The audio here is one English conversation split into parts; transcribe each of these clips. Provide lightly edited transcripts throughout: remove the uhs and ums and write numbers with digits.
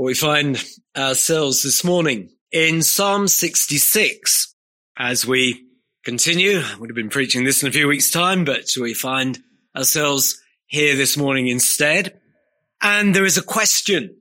We find ourselves this morning in Psalm 66. As we continue, I would have been preaching this in a few weeks' time, but we find ourselves here this morning instead. And there is a question.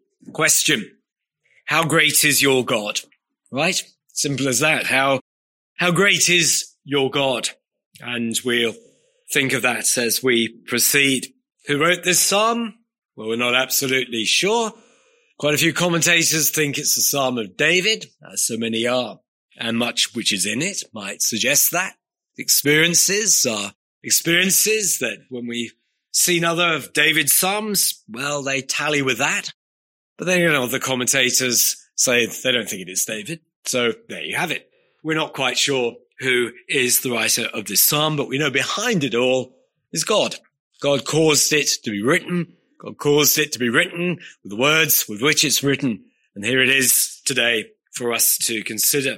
How great is your God? Right? Simple as that. How great is your God? And we'll think of that as we proceed. Who wrote this psalm? Well, we're not absolutely sure. Quite a few commentators think it's the Psalm of David, as so many are, and much which is in it might suggest that. Experiences are experiences that when we see other of David's psalms, well, they tally with that. But then, the commentators say they don't think it is David. So there you have it. We're not quite sure who is the writer of this psalm, but we know behind it all is God. God caused it to be written. God caused it to be written with the words with which it's written. And here it is today for us to consider.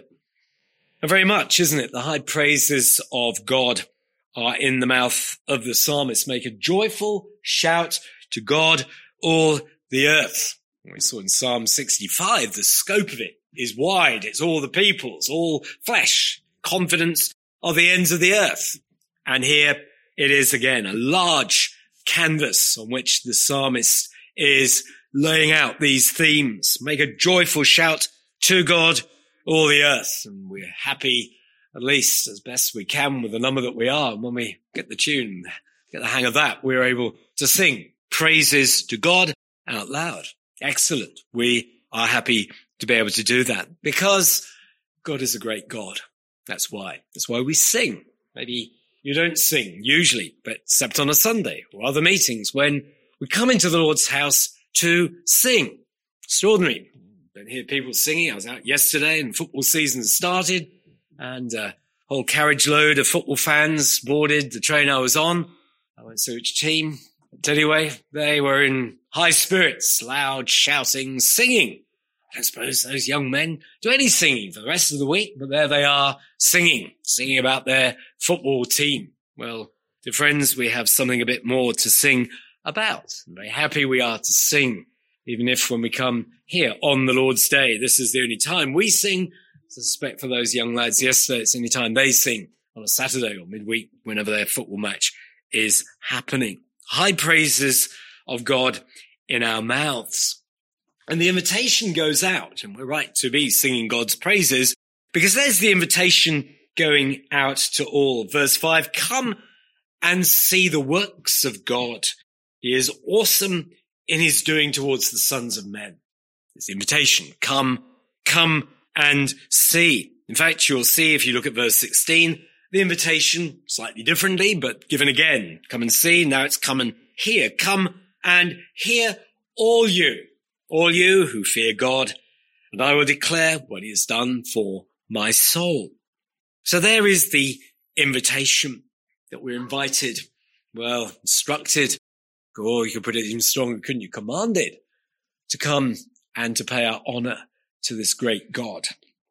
And very much, isn't it? The high praises of God are in the mouth of the psalmist. Make a joyful shout to God, all the earth. We saw in Psalm 65, the scope of it is wide. It's all the peoples, all flesh, confidence of the ends of the earth. And here it is again, a large canvas on which the psalmist is laying out these themes. Make a joyful shout to God, all the earth. And we're happy, at least as best we can, with the number that we are. And when we get the tune, get the hang of that, we're able to sing praises to God out loud. Excellent. We are happy to be able to do that because God is a great God. That's why. That's why we sing. Maybe you don't sing usually, but except on a Sunday or other meetings when we come into the Lord's house to sing. Extraordinary. Don't hear people singing. I was out yesterday and football season started and a whole carriage load of football fans boarded the train I was on. I won't say which team. But anyway, they were in high spirits, loud shouting, singing. I don't suppose those young men do any singing for the rest of the week, but there they are singing about their football team. Well, dear friends, we have something a bit more to sing about. I'm very happy we are to sing, even if when we come here on the Lord's Day, this is the only time we sing. I suspect for those young lads yesterday, it's the only time they sing on a Saturday or midweek, whenever their football match is happening. High praises of God in our mouths. And the invitation goes out, and we're right to be singing God's praises, because there's the invitation going out to all. Verse 5, come and see the works of God. He is awesome in his doing towards the sons of men. It's the invitation. Come and see. In fact, you'll see if you look at verse 16, the invitation slightly differently, but given again. Come and see. Now it's come and hear. Come and hear all you who fear God, and I will declare what he has done for my soul. So there is the invitation that we're invited, instructed, or you could put it even stronger, couldn't you? Commanded to come and to pay our honor to this great God.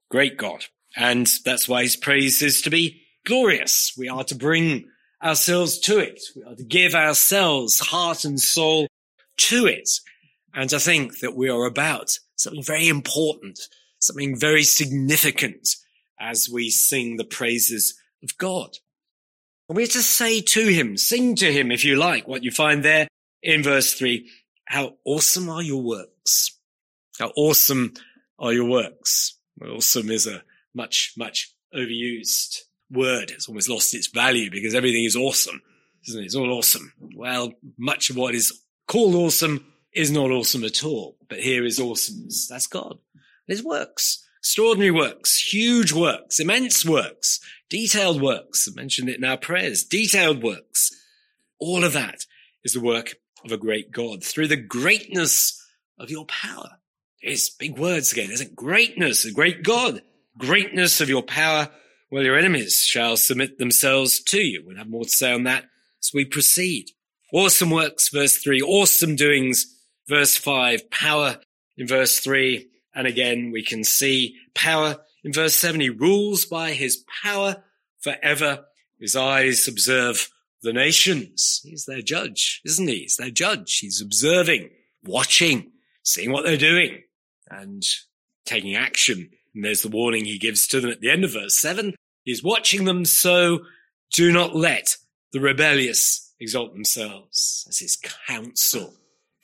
And that's why his praise is to be glorious. We are to bring ourselves to it. We are to give ourselves, heart and soul, to it. And to think that we are about something very important, something very significant as we sing the praises of God. And we're to say to him, sing to him, if you like, what you find there in verse 3. How awesome are your works? How awesome are your works? Well, awesome is a much overused word. It's almost lost its value because everything is awesome, isn't it? It's all awesome. Well, much of what is called awesome is not awesome at all. But here is awesomeness. That's God. His works, extraordinary works, huge works, immense works, detailed works. I mentioned it in our prayers. Detailed works. All of that is the work of a great God through the greatness of your power. It's big words again, isn't it? Greatness, a great God. Greatness of your power. Well, your enemies shall submit themselves to you. We'll have more to say on that as we proceed. Awesome works, verse 3. Awesome doings, verse 5. Power in verse 3. And again, we can see power in verse 7. He rules by his power forever. His eyes observe the nations. He's their judge, isn't he? He's their judge. He's observing, watching, seeing what they're doing. and taking action. And there's the warning he gives to them at the end of verse 7. He's watching them, so do not let the rebellious exalt themselves. That's his counsel,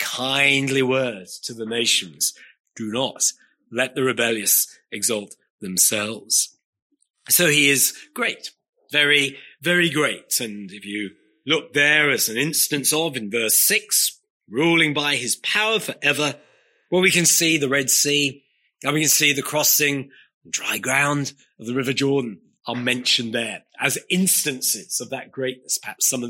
kindly words to the nations. Do not let the rebellious exalt themselves. So he is great, very, very great. And if you look there as an instance of in verse 6, ruling by his power forever, well, we can see the Red Sea, and we can see the crossing dry ground of the River Jordan are mentioned there as instances of that greatness, perhaps some of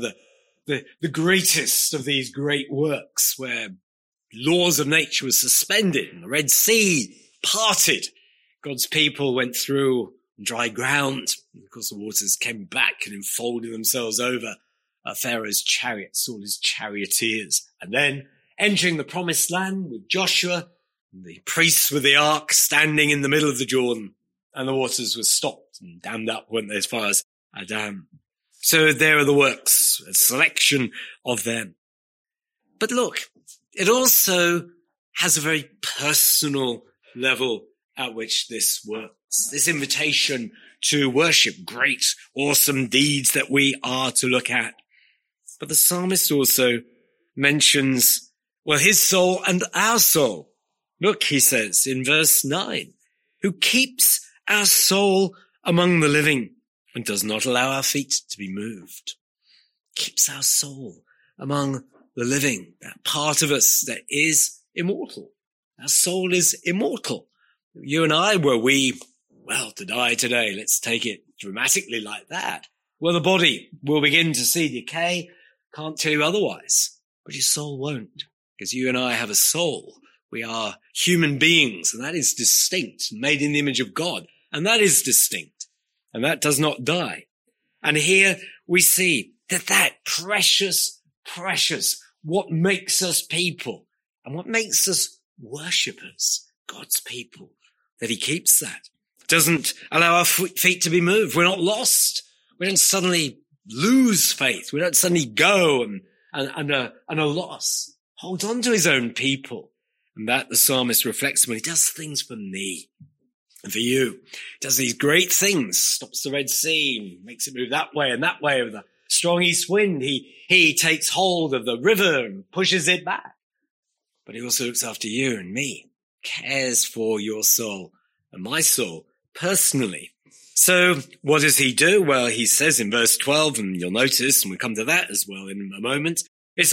the greatest of these great works where laws of nature were suspended and the Red Sea parted. God's people went through dry ground. And of course, the waters came back and enfolded themselves over Pharaoh's chariots, all his charioteers. And then entering the promised land with Joshua, and the priests with the ark standing in the middle of the Jordan, and the waters were stopped and dammed up, weren't they, as far as Adam. So there are the works, a selection of them. But look, it also has a very personal level at which this works. This invitation to worship great, awesome deeds that we are to look at. But the psalmist also mentions, well, his soul and our soul. Look, he says in verse 9, who keeps our soul among the living and does not allow our feet to be moved. Keeps our soul among the living, that part of us that is immortal. Our soul is immortal. You and I, were we, well, to die today, let's take it dramatically like that. Well, the body will begin to see decay. Can't tell you otherwise. But your soul won't, because you and I have a soul. We are human beings, and that is distinct, made in the image of God. And that is distinct, and that does not die. And here we see that precious, what makes us people and what makes us worshippers, God's people, that he keeps that. Doesn't allow our feet to be moved. We're not lost. We don't suddenly lose faith. We don't suddenly go and are lost. Holds on to his own people. And that the psalmist reflects when he does things for me and for you. He does these great things, stops the Red Sea, makes it move that way with a strong east wind. He takes hold of the river and pushes it back. But he also looks after you and me, cares for your soul and my soul personally. So what does he do? Well, he says in verse 12, and you'll notice, and we'll come to that as well in a moment, it's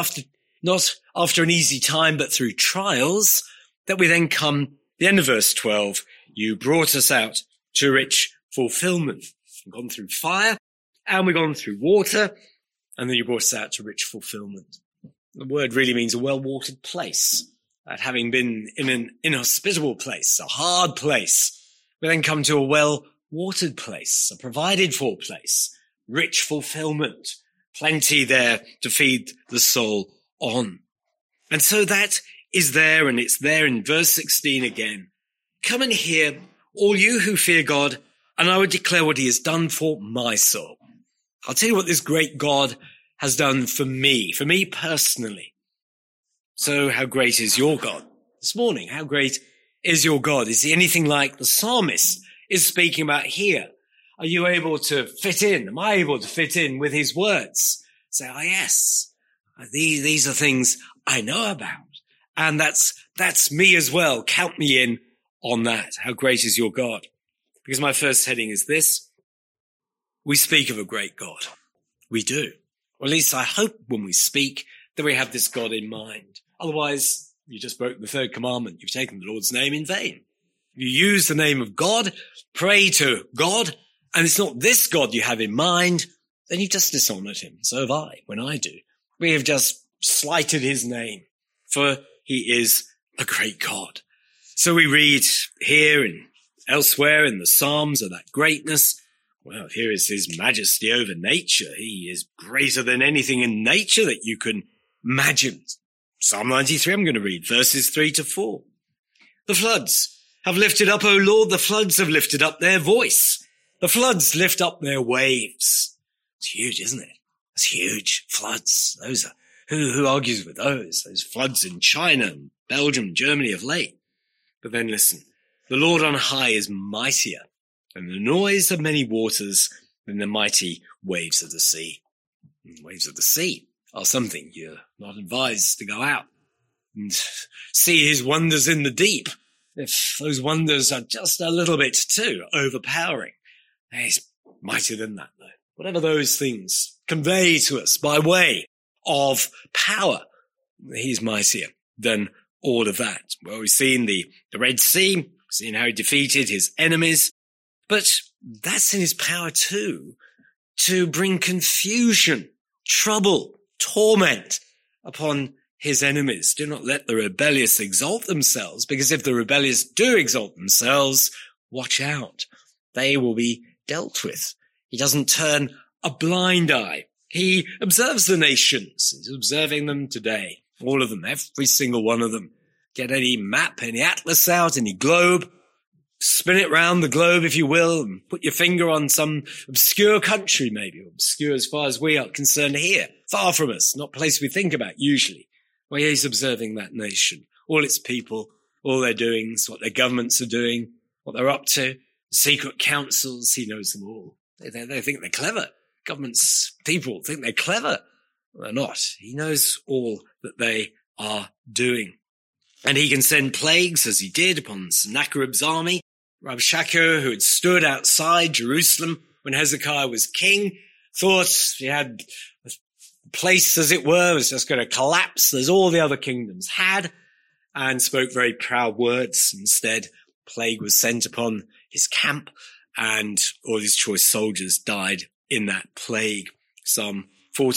not after an easy time, but through trials, that we then come, the end of verse 12, you brought us out to rich fulfillment. We've gone through fire, and we've gone through water, and then you brought us out to rich fulfillment. The word really means a well-watered place. That having been in an inhospitable place, a hard place, we then come to a well-watered place, a provided-for place, rich fulfillment, plenty there to feed the soul on. And so that is there, and it's there in verse 16 again. Come and hear, all you who fear God, and I would declare what he has done for my soul. I'll tell you what this great God has done for me personally. So how great is your God? This morning, how great is your God? Is he anything like the psalmist is speaking about here? Are you able to fit in? Am I able to fit in with his words? Say, yes, these are things I know about. And that's me as well. Count me in on that. How great is your God? Because my first heading is this. We speak of a great God. We do. Or at least I hope when we speak that we have this God in mind. Otherwise, you just broke the third commandment. You've taken the Lord's name in vain. If you use the name of God, pray to God, and it's not this God you have in mind, then you just dishonored him. So have I, when I do. We have just slighted his name, for he is a great God. So we read here and elsewhere in the Psalms of that greatness. Well, here is his majesty over nature. He is greater than anything in nature that you can imagine. Psalm 93, I'm going to read verses 3 to 4. The floods have lifted up, O Lord, the floods have lifted up their voice. The floods lift up their waves. It's huge, isn't it? It's huge. Floods. Those are, who argues with those? Those floods in China and Belgium, Germany of late. But then listen, the Lord on high is mightier than the noise of many waters, than the mighty waves of the sea. Waves of the sea are something you're not advised to go out and see his wonders in the deep. If those wonders are just a little bit too overpowering, he's mightier than that, though. Whatever those things convey to us by way of power, he's mightier than all of that. Well, we've seen the Red Sea, we've seen how he defeated his enemies, but that's in his power too, to bring confusion, trouble, torment upon his enemies. Do not let the rebellious exalt themselves, because if the rebellious do exalt themselves, watch out. They will be dealt with. He doesn't turn a blind eye. He observes the nations. He's observing them today. All of them, every single one of them. Get any map, any atlas out, any globe. Spin it round the globe, if you will, and put your finger on some obscure country, maybe, obscure as far as we are concerned here, far from us, not a place we think about usually. Well, he's observing that nation, all its people, all their doings, what their governments are doing, what they're up to, secret councils. He knows them all. They think they're clever. Governments, people think they're clever. They're not. He knows all that they are doing. And he can send plagues, as he did upon Sennacherib's army. Rabshakeh, who had stood outside Jerusalem when Hezekiah was king, thought he had a place, as it were, was just going to collapse as all the other kingdoms had, and spoke very proud words. Instead, plague was sent upon his camp, and all his choice soldiers died in that plague. Psalm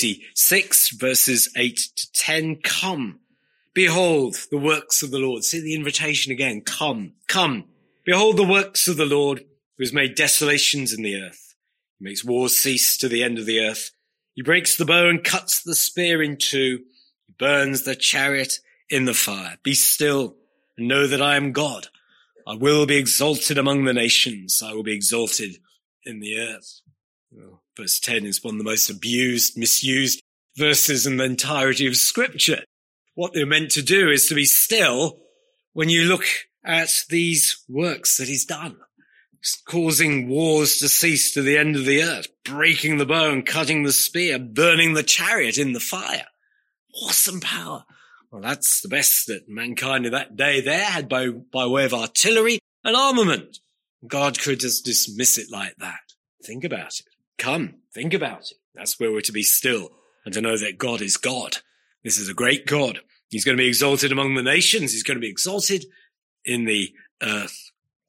46, verses 8 to 10, come. Behold the works of the Lord. See the invitation again. Come, come. Behold the works of the Lord, who has made desolations in the earth. He makes wars cease to the end of the earth. He breaks the bow and cuts the spear in two. He burns the chariot in the fire. Be still and know that I am God. I will be exalted among the nations. I will be exalted in the earth. Well, verse 10 is one of the most abused, misused verses in the entirety of Scripture. What they're meant to do is to be still when you look at these works that he's done, causing wars to cease to the end of the earth, breaking the bow and cutting the spear, burning the chariot in the fire. Awesome power. Well, that's the best that mankind in that day there had by way of artillery and armament. God could just dismiss it like that. Think about it. Come, think about it. That's where we're to be still and to know that God is God. This is a great God. He's going to be exalted among the nations. He's going to be exalted in the earth.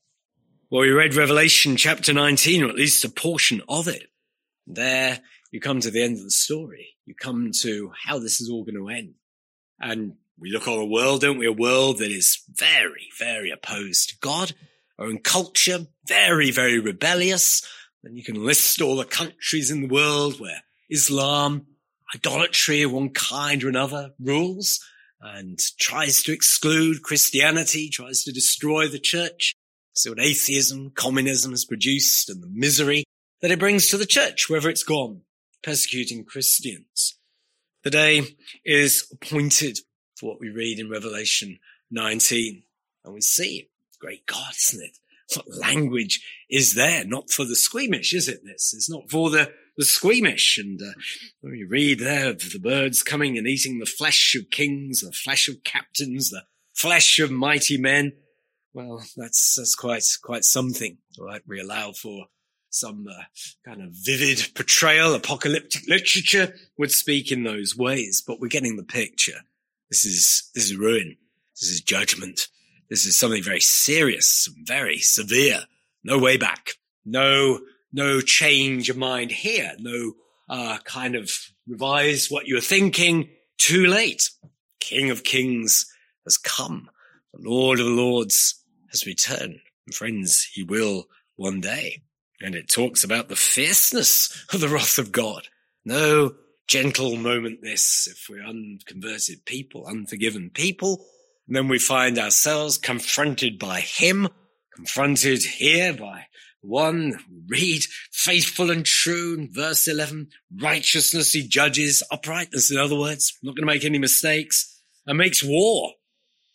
Well, we read Revelation chapter 19, or at least a portion of it. There you come to the end of the story. You come to how this is all going to end. And we look on a world, don't we? A world that is very, very opposed to God. Our own culture, very, very rebellious. Then you can list all the countries in the world where Islam, idolatry of one kind or another rules and tries to exclude Christianity, tries to destroy the church. See what atheism, communism has produced and the misery that it brings to the church, wherever it's gone, persecuting Christians. The day is appointed for what we read in Revelation 19. And we see, great God, isn't it? What language is there? Not for the squeamish, is it this? It's not for the squeamish. And when we read there of the birds coming and eating the flesh of kings, the flesh of captains, the flesh of mighty men, well, that's quite something. Right? We allow for some kind of vivid portrayal. Apocalyptic literature would speak in those ways, but we're getting the picture. This is ruin. This is judgment. This is something very serious, very severe. No way back. No change of mind here. No kind of revise what you're thinking. Too late. King of Kings has come. The Lord of Lords has returned. And friends, he will one day. And it talks about the fierceness of the wrath of God. No gentle moment this, if we're unconverted people, unforgiven people. And then we find ourselves confronted by him, confronted here by one, read, faithful and true, verse 11, righteousness he judges, uprightness, in other words, not going to make any mistakes, and makes war.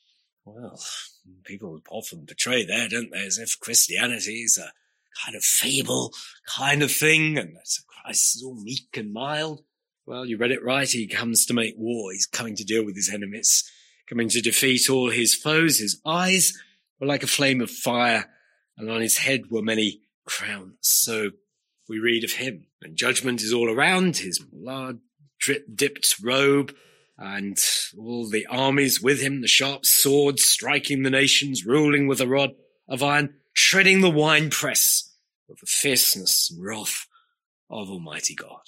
Well, people often portray that, don't they, as if Christianity is a kind of fable kind of thing, and that Christ is all meek and mild. Well, you read it right. He comes to make war. He's coming to deal with his enemies, coming to defeat all his foes. His eyes were like a flame of fire, and on his head were many crowns. So we read of him, and judgment is all around his blood dipped robe, and all the armies with him, the sharp swords striking the nations, ruling with a rod of iron, treading the winepress of the fierceness and wrath of Almighty God.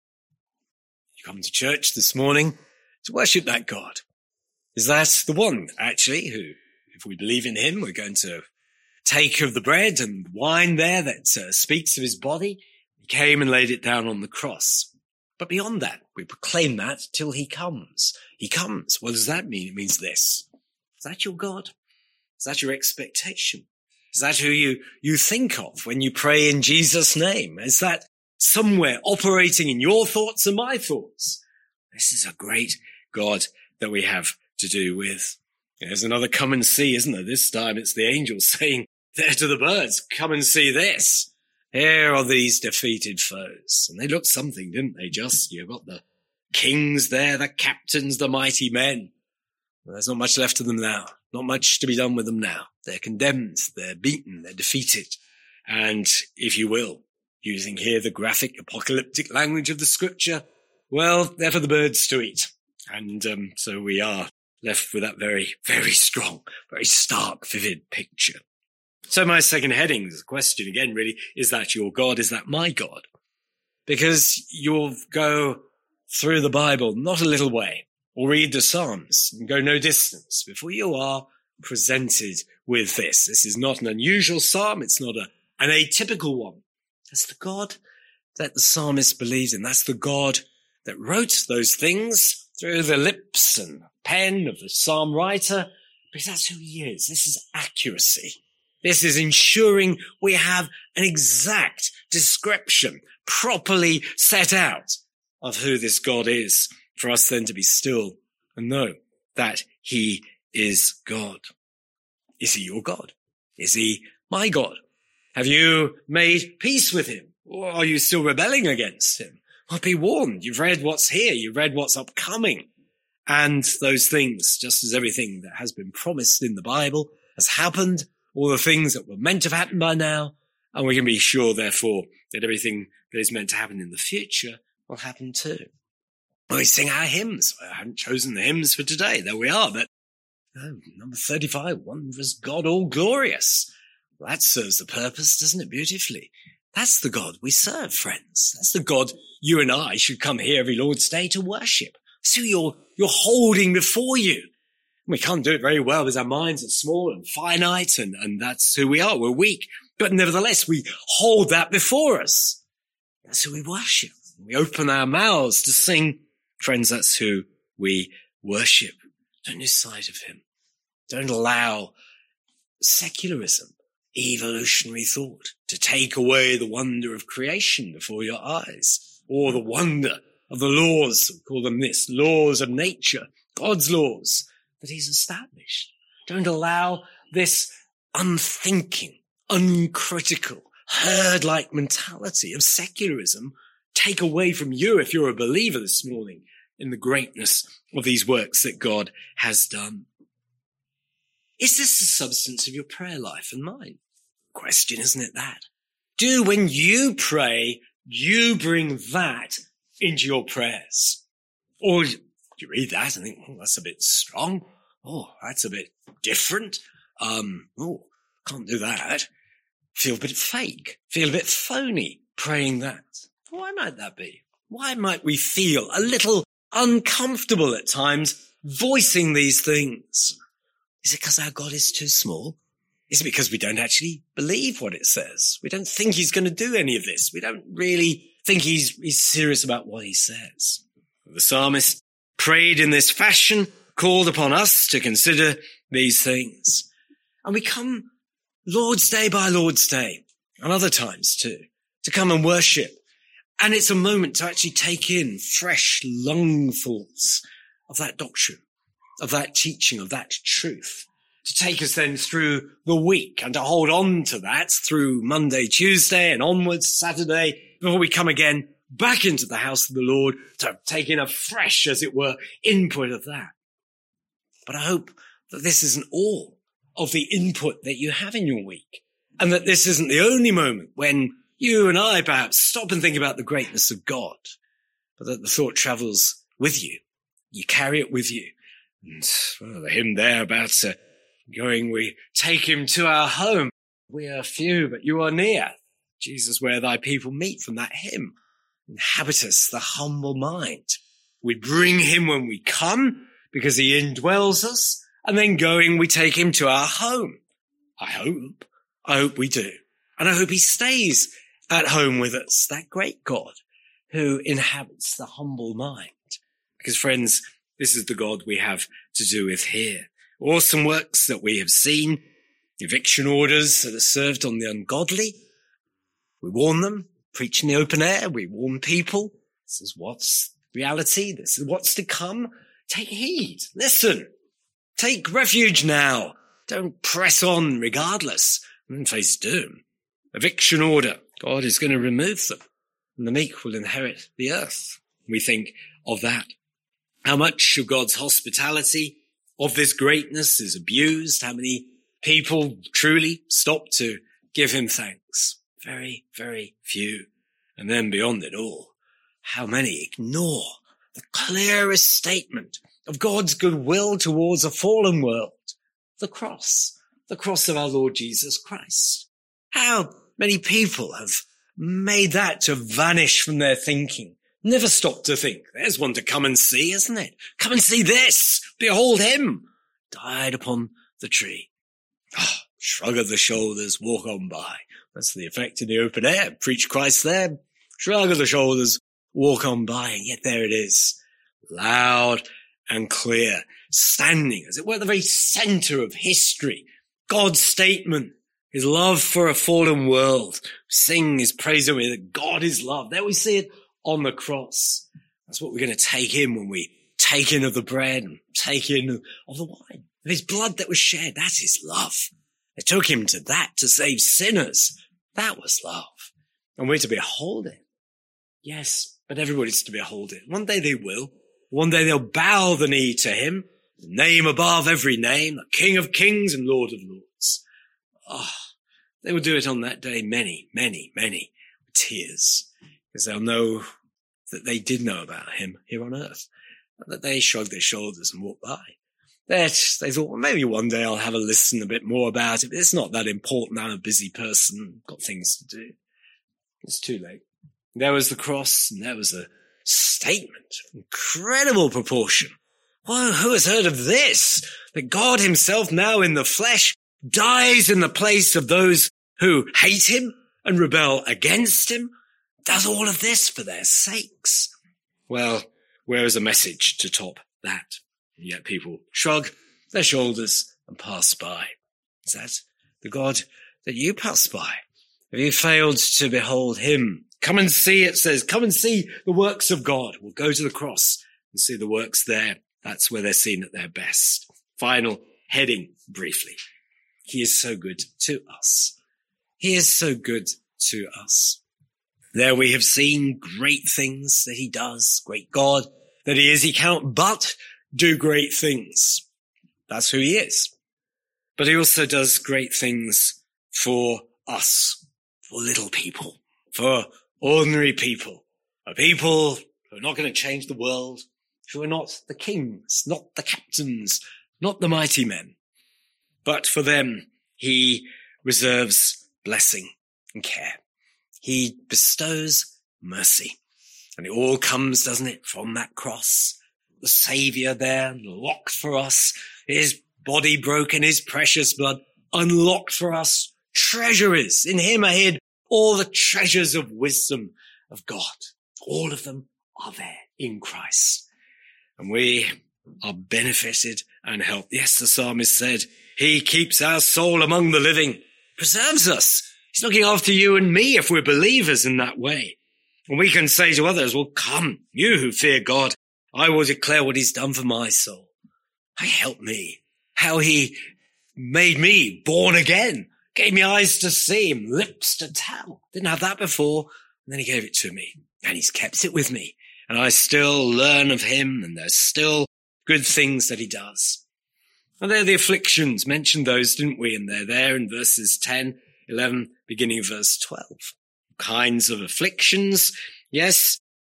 You come to church this morning to worship that God. Is that the one, actually, who, if we believe in him, we're going to take of the bread and wine there that speaks of his body? He came and laid it down on the cross. But beyond that, we proclaim that till he comes. He comes. What does that mean? It means this. Is that your God? Is that your expectation? Is that who you think of when you pray in Jesus' name? Is that somewhere operating in your thoughts and my thoughts? This is a great God that we have to do with. There's another come and see, isn't there? This time it's the angels saying there to the birds, come and see this. Here are these defeated foes. And they looked something, didn't they? You've got the kings there, the captains, the mighty men. Well, there's not much left of them now. Not much to be done with them now. They're condemned, they're beaten, they're defeated. And if you will, using here the graphic apocalyptic language of the scripture, well, they're for the birds to eat. And so we are left with that very, very strong, very stark, vivid picture. So my second heading is a question again, really, is that your God? Is that my God? Because you'll go through the Bible not a little way, or read the Psalms and go no distance before you are presented with this. This is not an unusual psalm. It's not an atypical one. That's the God that the psalmist believed in. That's the God that wrote those things through the lips and pen of the psalm writer, because that's who he is. This is accuracy. This is ensuring we have an exact description, properly set out, of who this God is, for us then to be still and know that he is God. Is he your God? Is he my God? Have you made peace with him? Or are you still rebelling against him? Well, be warned. You've read what's here. You've read what's upcoming. And those things, just as everything that has been promised in the Bible has happened, all the things that were meant to have happened by now, and we can be sure, therefore, that everything that is meant to happen in the future will happen too. We sing our hymns. I haven't chosen the hymns for today. There we are. But number 35, Wondrous God, All Glorious. Well, that serves the purpose, doesn't it, beautifully? That's the God we serve, friends. That's the God you and I should come here every Lord's Day to worship. So you're holding before you. We can't do it very well because our minds are small and finite, and that's who we are. We're weak. But nevertheless, we hold that before us. That's who we worship. We open our mouths to sing. Friends, that's who we worship. Don't lose sight of him. Don't allow secularism, evolutionary thought, to take away the wonder of creation before your eyes, or the wonder of the laws, we call them this, laws of nature, God's laws that he's established. Don't allow this unthinking, uncritical, herd-like mentality of secularism take away from you, if you're a believer this morning, in the greatness of these works that God has done. Is this the substance of your prayer life and mine? Question, isn't it that? Do when you pray, you bring that into your prayers? Or you read that and think, oh, that's a bit strong. Oh, that's a bit different. Can't do that. Feel a bit fake. Feel a bit phony praying that. Why might that be? Why might we feel a little uncomfortable at times voicing these things? Is it because our God is too small? Is it because we don't actually believe what it says? We don't think he's going to do any of this. We don't really think he's serious about what he says. The psalmist prayed in this fashion, called upon us to consider these things. And we come Lord's Day by Lord's Day, and other times too, to come and worship. And it's a moment to actually take in fresh lungfuls of that doctrine, of that teaching, of that truth. to take us then through the week and to hold on to that through Monday, Tuesday and onwards, Saturday, before we come again back into the house of the Lord to take in a fresh, as it were, input of that. But I hope that this isn't all of the input that you have in your week, and that this isn't the only moment when you and I perhaps stop and think about the greatness of God, but that the thought travels with you. You carry it with you. And the hymn there about going, we take him to our home. We are few, but you are near. Jesus, where thy people meet, from that hymn. Inhabit us the humble mind. We bring him when we come because he indwells us, and then going, we take him to our home. I hope we do. And I hope he stays at home with us, that great God who inhabits the humble mind. Because friends, this is the God we have to do with here. Awesome works that we have seen, eviction orders that are served on the ungodly. We warn them, preach in the open air. We warn people. This is what's reality. This is what's to come. Take heed. Listen. Take refuge now. Don't press on regardless and face doom. Eviction order. God is going to remove them, and the meek will inherit the earth. We think of that. How much of God's hospitality, of this greatness, is abused? How many people truly stop to give him thanks? Very, very few. And then beyond it all, how many ignore the clearest statement of God's goodwill towards a fallen world? The cross of our Lord Jesus Christ. How many people have made that to vanish from their thinking? Never stop to think. There's one to come and see, isn't it? Come and see this. Behold him. Died upon the tree. Shrug of the shoulders, walk on by. That's the effect in the open air. Preach Christ there. Shrug of the shoulders, walk on by. And yet there it is. Loud and clear. Standing, as it were, at the very center of history. God's statement. His love for a fallen world. Sing his praise over that God is love. There we see it on the cross. That's what we're going to take in when we take in of the bread and take in of the wine. Of his blood that was shed. That is love. It took him to that to save sinners. That was love. And we're to behold it. Yes, but everybody's to behold it. One day they will. One day they'll bow the knee to him. The name above every name. The King of kings and Lord of lords. They will do it on that day, many, many, many tears, because they'll know that they did know about him here on earth, and that they shrugged their shoulders and walked by. That they thought, well, maybe one day I'll have a listen a bit more about it, but it's not that important. I'm a busy person, got things to do. It's too late. There was the cross, and there was a statement, incredible proportion. Well, who has heard of this? That God himself, now in the flesh, dies in the place of those who hate him and rebel against him, does all of this for their sakes. Well, where is a message to top that? And yet people shrug their shoulders and pass by. Is that the God that you pass by? Have you failed to behold him? Come and see, it says, come and see the works of God. We'll go to the cross and see the works there. That's where they're seen at their best. Final heading briefly. He is so good to us. He is so good to us. There we have seen great things that he does, great God that he is. He cannot but do great things. That's who he is. But he also does great things for us, for little people, for ordinary people, for people who are not going to change the world, who are not the kings, not the captains, not the mighty men. But for them, he reserves blessing and care. He bestows mercy. And it all comes, doesn't it, from that cross. The Saviour there, locked for us, his body broken, his precious blood, unlocked for us. Treasuries in him are hid, all the treasures of wisdom of God. All of them are there in Christ. And we are benefited and helped. Yes, the psalmist said, he keeps our soul among the living, preserves us. He's looking after you and me if we're believers in that way. And we can say to others, well, come, you who fear God, I will declare what he's done for my soul. Help me. How he made me born again, gave me eyes to see him, lips to tell. Didn't have that before. And then he gave it to me and he's kept it with me. And I still learn of him and there's still good things that he does. And they're the afflictions. Mentioned those, didn't we? And they're there in verses 10, 11, beginning of verse 12. Kinds of afflictions. Yes,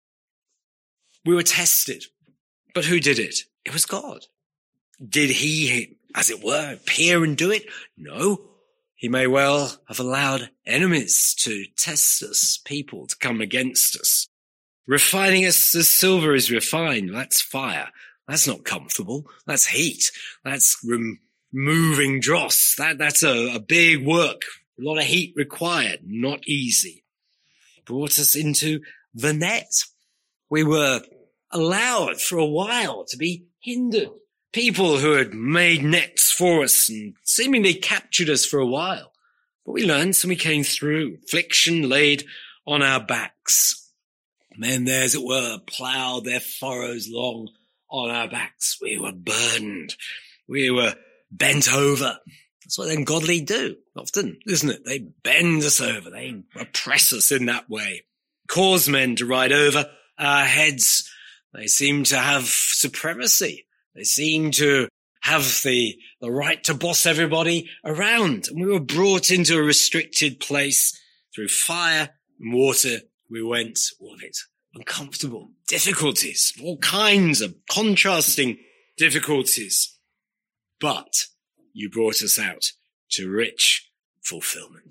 we were tested. But who did it? It was God. Did he, as it were, appear and do it? No. He may well have allowed enemies to test us, people to come against us. Refining us as silver is refined. That's fire. That's not comfortable. That's heat. That's removing dross. That's a big work. A lot of heat required. Not easy. Brought us into the net. We were allowed for a while to be hindered. People who had made nets for us and seemingly captured us for a while. But we learned and we came through. Affliction laid on our backs. Men there, as it were, ploughed their furrows long on our backs. We were burdened. We were bent over. That's what ungodly do often, isn't it? They bend us over. They oppress us in that way. Cause men to ride over our heads. They seem to have supremacy. They seem to have the right to boss everybody around. And we were brought into a restricted place through fire and water. We went, all of it, uncomfortable, difficulties, all kinds of contrasting difficulties. But you brought us out to rich fulfillment.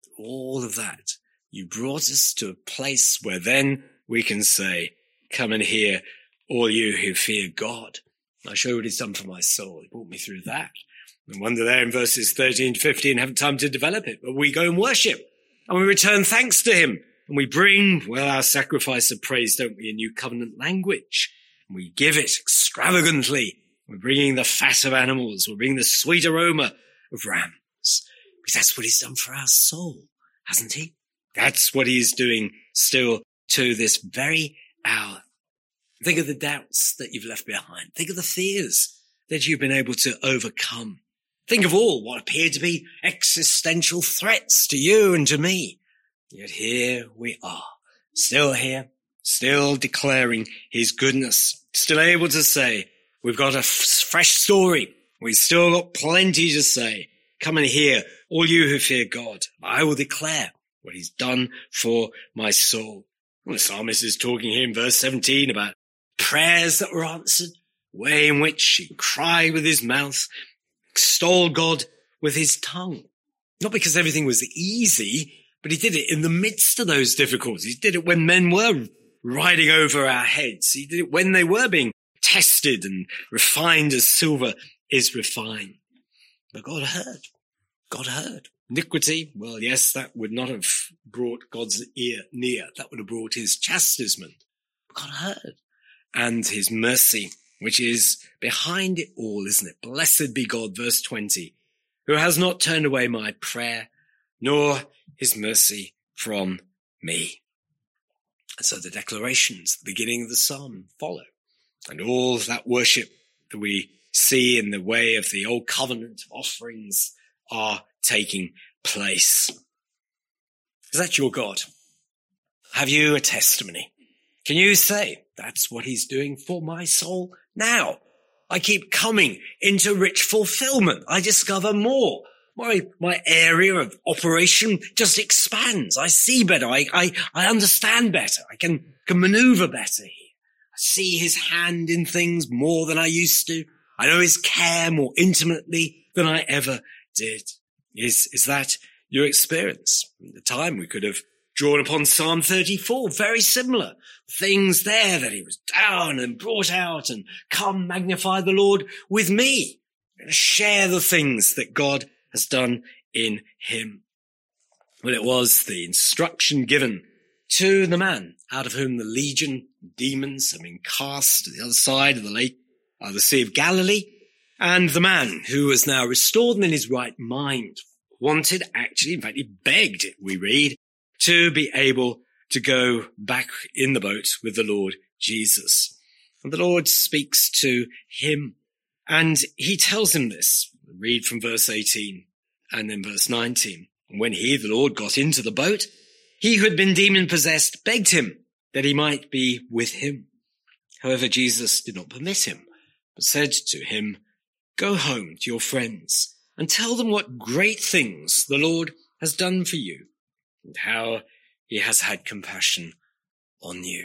All of that. You brought us to a place where then we can say, come and hear all you who fear God. I'll show you what he's done for my soul. He brought me through that. No wonder there in verses 13 to 15, haven't time to develop it, but we go and worship and we return thanks to him. And we bring, well, our sacrifice of praise, don't we, in new covenant language. And we give it extravagantly. We're bringing the fat of animals. We're bringing the sweet aroma of rams. Because that's what he's done for our soul, hasn't he? That's what he's doing still to this very hour. Think of the doubts that you've left behind. Think of the fears that you've been able to overcome. Think of all what appeared to be existential threats to you and to me. Yet here we are, still here, still declaring his goodness, still able to say, we've got a fresh story. We've still got plenty to say. Come and hear, all you who fear God. I will declare what he's done for my soul. Well, the psalmist is talking here in verse 17 about prayers that were answered, way in which he cried with his mouth, extolled God with his tongue. Not because everything was easy, but he did it in the midst of those difficulties. He did it when men were riding over our heads. He did it when they were being tested and refined as silver is refined. But God heard. God heard. Iniquity, well, yes, that would not have brought God's ear near. That would have brought his chastisement. But God heard. And his mercy, which is behind it all, isn't it? Blessed be God, verse 20, who has not turned away my prayer, nor his mercy from me. And so the declarations, the beginning of the psalm, follow. And all that worship that we see in the way of the old covenant offerings are taking place. Is that your God? Have you a testimony? Can you say, that's what he's doing for my soul now? I keep coming into rich fulfillment. I discover more. My area of operation just expands. I see better. I understand better. I can maneuver better here. I see his hand in things more than I used to. I know his care more intimately than I ever did. Is that your experience? At the time we could have drawn upon Psalm 34, very similar. Things there that he was down and brought out and come magnify the Lord with me. And share the things that God has done in him. Well, it was the instruction given to the man out of whom the legion demons have been cast to the other side of the lake, the Sea of Galilee, and the man who was now restored and in his right mind wanted, actually, in fact, he begged, we read, to be able to go back in the boat with the Lord Jesus. And the Lord speaks to him and he tells him this. Read from verse 18 and then verse 19. And when he, the Lord, got into the boat, he who had been demon-possessed begged him that he might be with him. However, Jesus did not permit him, but said to him, "Go home to your friends and tell them what great things the Lord has done for you and how he has had compassion on you."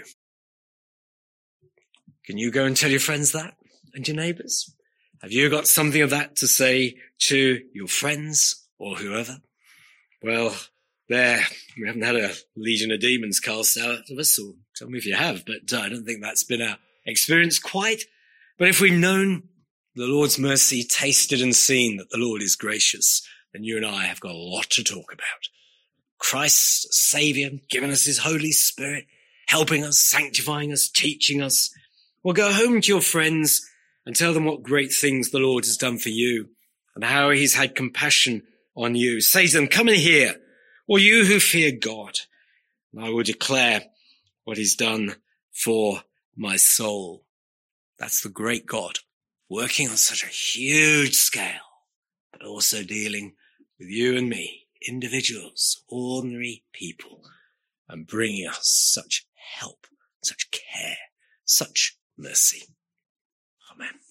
Can you go and tell your friends that and your neighbours? Have you got something of that to say to your friends or whoever? Well, there, we haven't had a legion of demons cast out of us, or tell me if you have, but I don't think that's been our experience quite. But if we've known the Lord's mercy, tasted and seen that the Lord is gracious, then you and I have got a lot to talk about. Christ, Saviour, giving us his Holy Spirit, helping us, sanctifying us, teaching us. Well, go home to your friends and tell them what great things the Lord has done for you and how he's had compassion on you. Say to them, "Come and hear, all you who fear God, and I will declare what he's done for my soul." That's the great God working on such a huge scale, but also dealing with you and me, individuals, ordinary people, and bringing us such help, such care, such mercy. Amen.